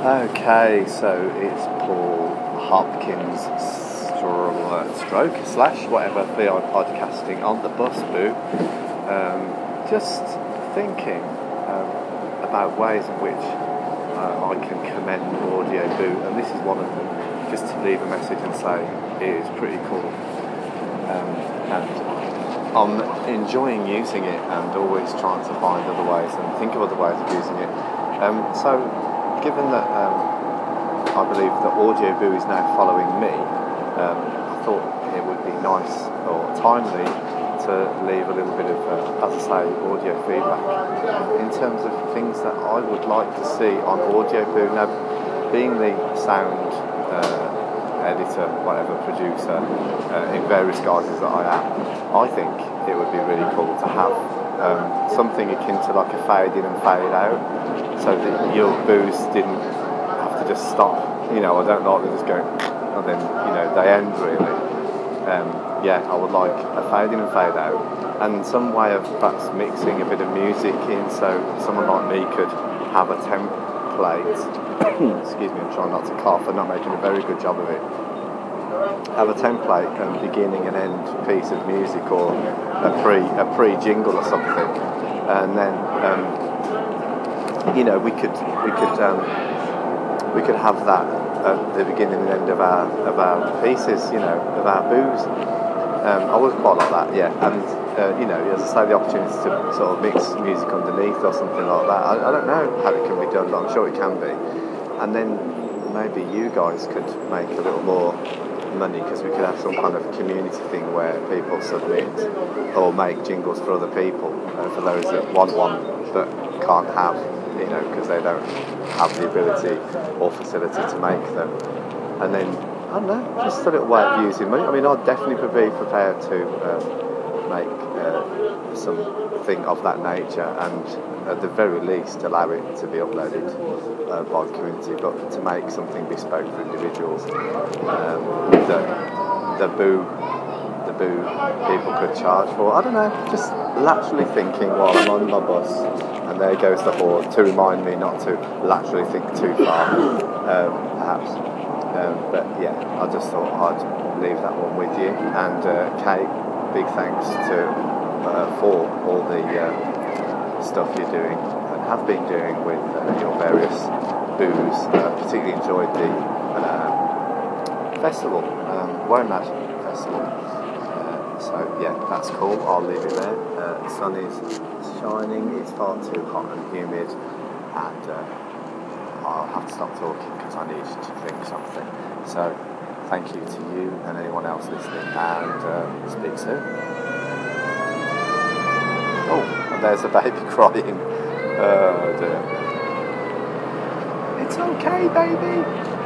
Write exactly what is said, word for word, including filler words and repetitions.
Okay, so it's Paul Hopkins stro- stroke slash whatever V I podcasting on the bus boo. Um, just thinking um, about ways in which uh, I can commend Audio Boo, and this is one of them. Just to leave a message and say it is pretty cool, um, and I'm enjoying using it and always trying to find other ways and think of other ways of using it. Um, so, given that um, I believe that Audio Boo is now following me, um, I thought it would be nice or timely to leave a little bit of, uh, as I say, audio feedback in terms of things that I would like to see on Audio Boo. Now, being the sound uh, editor, whatever, producer, uh, in various guises that I am, I think it would be really cool to have um, something akin to like a fade in and fade out, so that your boos didn't have to just stop. You know, I don't like them just going and then, you know, they end really. Um, yeah, I would like a fade in and fade out, and some way of perhaps mixing a bit of music in, so someone like me could have a template. Excuse me, I'm trying not to cough. I'm not making a very good job of it. Have a template and beginning and end piece of music, or a pre a pre jingle or something, and then um, you know we could we could um, we could have that at the beginning and end of our of our pieces, you know, of our boos. Um, I would quite like that, yeah, and uh, you know, as I say, the opportunity to sort of mix music underneath or something like that. I, I don't know how it can be done, but I'm sure it can be. And then maybe you guys could make a little more money, because we could have some kind of community thing where people submit or make jingles for other people, uh, for those that want one but can't have, you know, because they don't have the ability or facility to make them. And then, I don't know, just a little way of using money. I mean, I'd definitely be prepared to um, make uh, something of that nature, and at the very least allow it to be uploaded uh, by the community, but to make something bespoke for individuals um, that the boo the boo people could charge for. I don't know, just laterally thinking while I'm on my bus, and there goes the horn to remind me not to laterally think too far, um, perhaps. Um, but yeah, I just thought I'd leave that one with you. And uh, Kate, big thanks to uh, for all the uh, stuff you're doing and have been doing with uh, your various boos. Uh, particularly enjoyed the uh, festival, um, Womad Festival. Uh, so yeah, that's cool. I'll leave it there. Uh, the sun is shining. It's far too hot and humid, and uh, I'll have to stop talking because I need to drink something. So, thank you to you and anyone else listening, and um, speak soon. Oh, and there's a baby crying. Oh dear. It's okay, baby.